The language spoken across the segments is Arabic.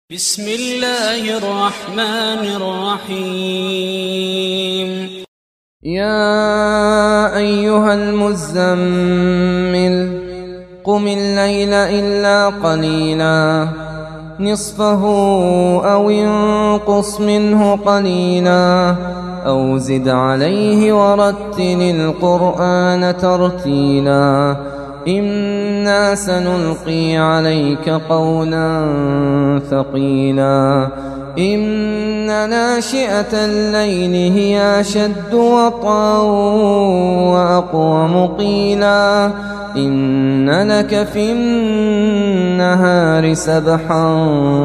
بسم الله الرحمن الرحيم. يا أيها المزمل قم الليل إلا قليلا نصفه أو انقص منه قليلا أو زد عليه ورتل القرآن ترتيلا إنا سنلقي عليك قولا ثقيلا إن ناشئة الليل هي أشد وطئا وأقوم قيلا إن لك في النهار سبحا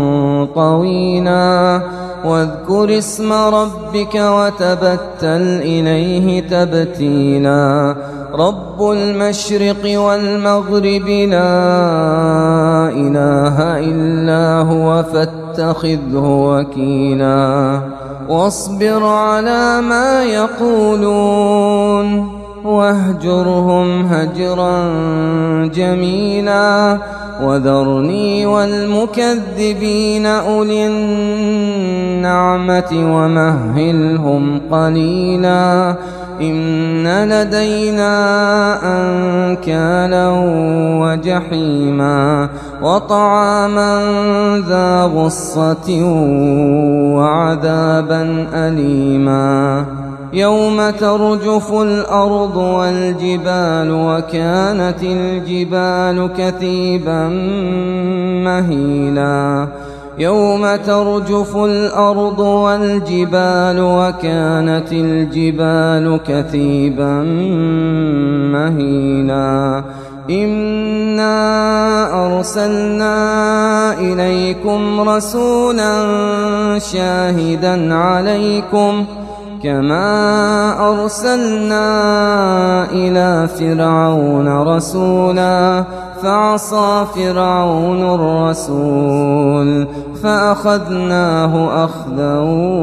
طويلا واذكر اسم ربك وتبتل إليه تبتيلا رب المشرق والمغرب لا إله إلا هو فاتخذه وكيلا واصبر على ما يقولون واهجرهم هجرا جميلا وذرني والمكذبين أولي النعمة ومهلهم قليلا إن لدينا أنكالا وجحيما وطعاما ذا غصة وعذابا أليما يوم ترجف الأرض والجبال وكانت الجبال كثيبا مهيلا يوم ترجف الأرض والجبال وكانت الجبال كثيبا مهيلا إنا أرسلنا إليكم رسولا شاهدا عليكم كما أرسلنا إلى فرعون رسولا فعصى فرعون الرسول فأخذناه أخذا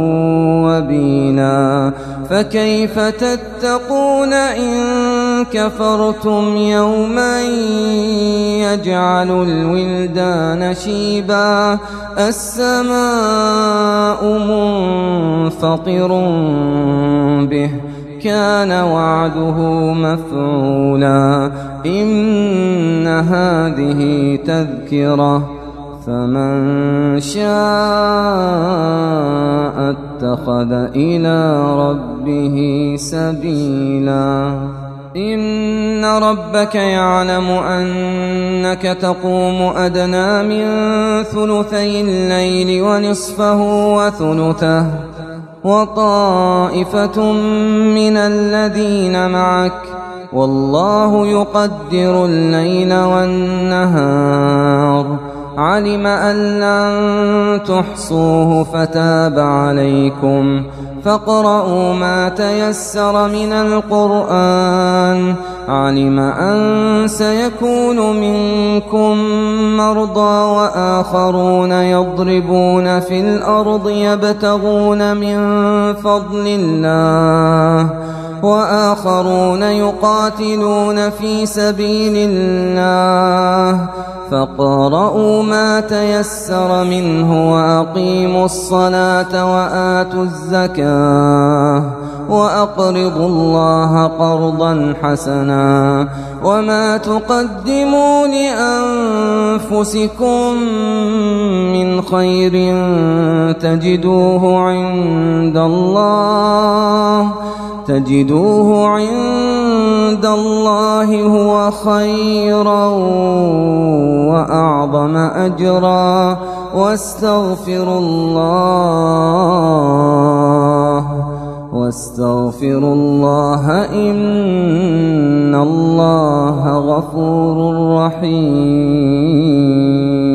وبيلا فكيف تتقون إن كفرتم يوما يجعل الولدان شيبا السماء منفطر به كان وعده مفعولا إن هذه تذكرة فمن شاء اتخذ إلى ربه سبيلا إن ربك يعلم أنك تقوم أدنى من ثلثي الليل ونصفه وثلثه وطائفة من الذين معك والله يقدر الليل والنهار علم أن لن تحصوه فتاب عليكم فاقرؤوا ما تيسر من القرآن علم أن سيكون منكم مرضى وآخرون يضربون في الأرض يبتغون من فضل الله وآخرون يقاتلون في سبيل الله فاقرؤوا ما تيسر منه وأقيموا الصلاة وآتوا الزكاة وأقرضوا الله قرضا حسنا وما تقدموا لأنفسكم من خير تجدوه عند الله هو خيرا وأعظم أجرا واستغفروا الله إن الله غفور رحيم.